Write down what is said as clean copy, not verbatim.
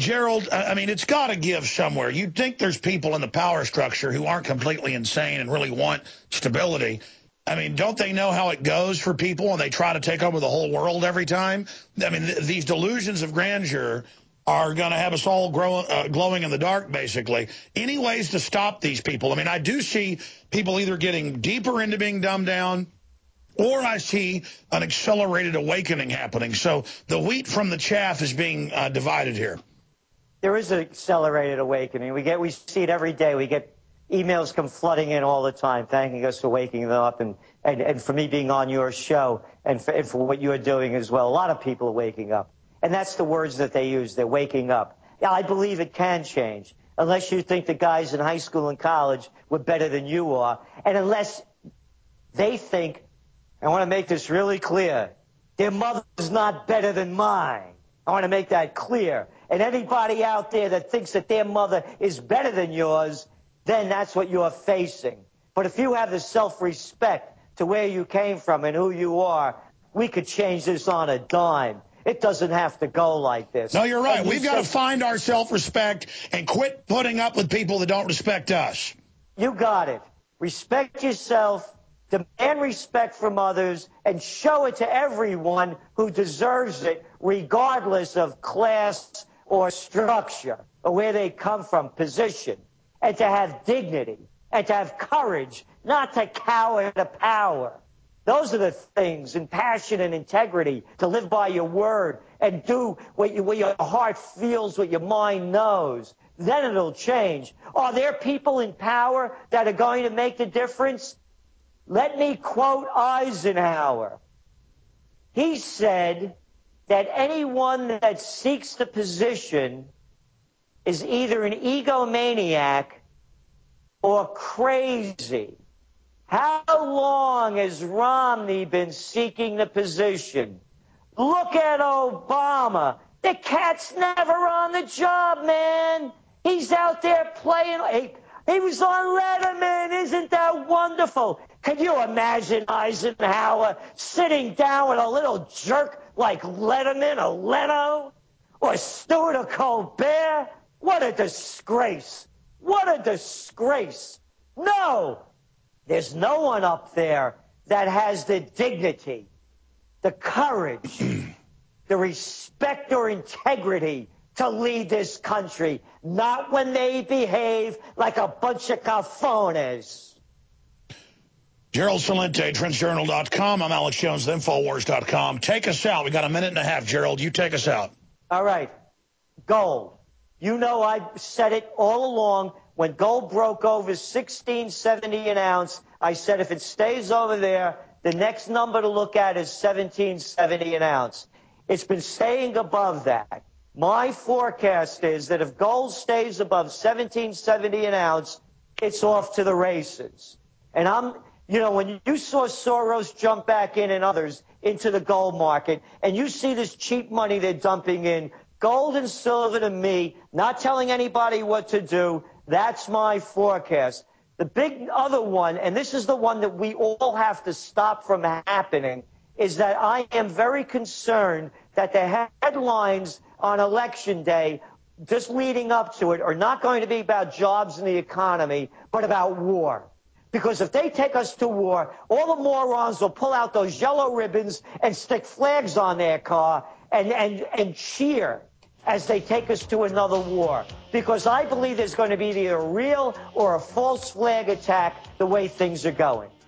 Gerald, I mean, it's got to give somewhere. You'd think there's people in the power structure who aren't completely insane and really want stability. I mean, don't they know how it goes for people when they try to take over the whole world every time? I mean, these delusions of grandeur are going to have us all glowing in the dark, basically. Any ways to stop these people? I mean, I do see people either getting deeper into being dumbed down, or I see an accelerated awakening happening. So the wheat from the chaff is being divided here. There is an accelerated awakening. We see it every day. We get emails come flooding in all the time, thanking us for waking them up and for me being on your show and for what you're doing as well. A lot of people are waking up. And that's the words that they use. They're waking up. Yeah, I believe it can change, unless you think the guys in high school and college were better than you are, and unless they think, I want to make this really clear, their mother's not better than mine. I want to make that clear. And anybody out there that thinks that their mother is better than yours, then that's what you're facing. But if you have the self-respect to where you came from and who you are, we could change this on a dime. It doesn't have to go like this. No, you're right. We've got to find our self-respect and quit putting up with people that don't respect us. You got it. Respect yourself, demand respect from others, and show it to everyone who deserves it, regardless of class or structure or where they come from, position, and to have dignity and to have courage, not to cower to power. Those are the things, and passion and integrity, to live by your word and do what your heart feels, what your mind knows. Then it'll change. Are there people in power that are going to make the difference? Let me quote Eisenhower. He said that anyone that seeks the position is either an egomaniac or crazy. How long has Romney been seeking the position? Look at Obama. The cat's never on the job, man. He's out there playing. He was on Letterman. Isn't that wonderful? Can you imagine Eisenhower sitting down with a little jerk like Letterman or Leno or Stewart or Colbert? What a disgrace. What a disgrace. No. There's no one up there that has the dignity, the courage, the respect or integrity to lead this country, not when they behave like a bunch of cafones. Gerald Celente, TrendsJournal.com. I'm Alex Jones, Infowars.com. Take us out. We got a minute and a half, Gerald. You take us out. All right. Gold. You know I said it all along. When gold broke over $16.70 an ounce, I said if it stays over there, the next number to look at is $17.70 an ounce. It's been staying above that. My forecast is that if gold stays above $17.70 an ounce, it's off to the races. And when you saw Soros jump back in and others into the gold market, and you see this cheap money they're dumping in, gold and silver to me, not telling anybody what to do, that's my forecast. The big other one, and this is the one that we all have to stop from happening, is that I am very concerned that the headlines on Election Day, just leading up to it, are not going to be about jobs and the economy, but about war. Because if they take us to war, all the morons will pull out those yellow ribbons and stick flags on their car and cheer as they take us to another war. Because I believe there's going to be either a real or a false flag attack the way things are going.